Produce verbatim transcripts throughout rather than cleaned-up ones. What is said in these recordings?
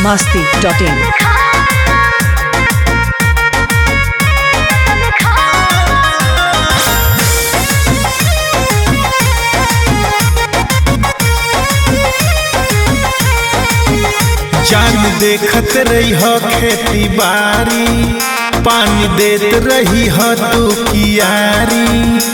masti dot in. जान देखत रही हो खेती बारी, पानी देत रही हो तू कियारी।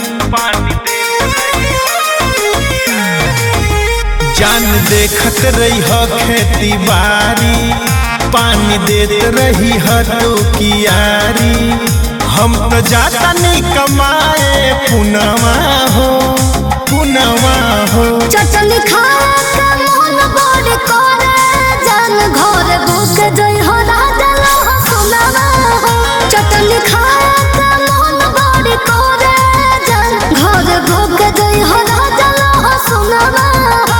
जान देखत रही हो खेती बारी, पानी देत रही हो तू कियारी। हम तो जाता नहीं कमाए पुनवा हो पुनवा हो। चटनी खाए के मन बड़ करे, जान घर बुक जई हो राजा हो सुनावा हो। चटनी खाए के मन बड़ करे, जान घर बुक जई हो राजा हो सुनावा हो।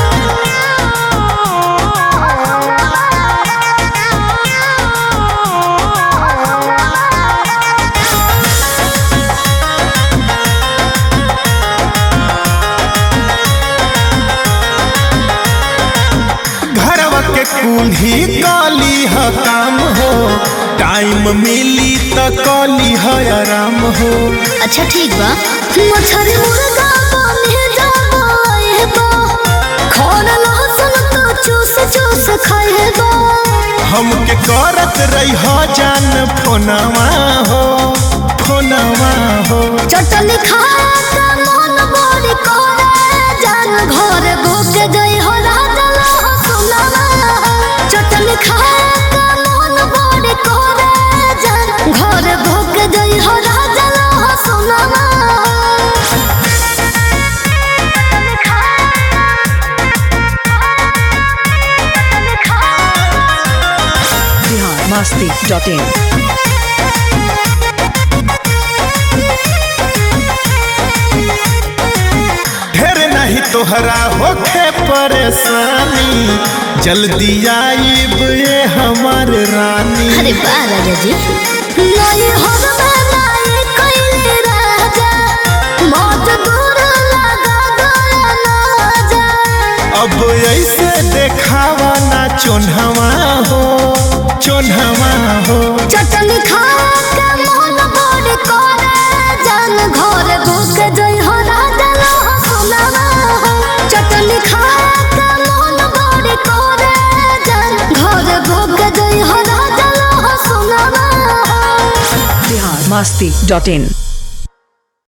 के कुल्ही काली है काम हो, टाइम मिली तो काली है आराम हो। अच्छा ठीक बा, मछरी मुर्गा बने जाबो एबो, खोल लहसुन तो चूस चूस खाएबो। हमके करत रही हो जान फोनवा हो फोनवा हो। चटनी खाए के मन बड़ करे, जान घर बुक जई हो राजा हो सुनावा हो। चटनी खाए के मन बड़ करे, जान घर बुक जई हो राजा हो सुनावा हो। Bihar masti dot in. ढेर नहीं तोहरा होखे परेशानी, जल्दी आईब ये हमार रानी। अरे वाह राजा जी, लाई हर में लाई कइले राजा, मौत दूर लगा गया ना जा। अब ऐसे देखावा ना चोन्हवा हो चोन्हवा हो। चटनी खाए के मन बड़ करे, जान घर बुक जई हो राजा हो सुनावा हो। चटनी खाए के मन बड़ करे, जान घर बुक जई हो राजा हो सुनावा हो। Bihar masti dot in.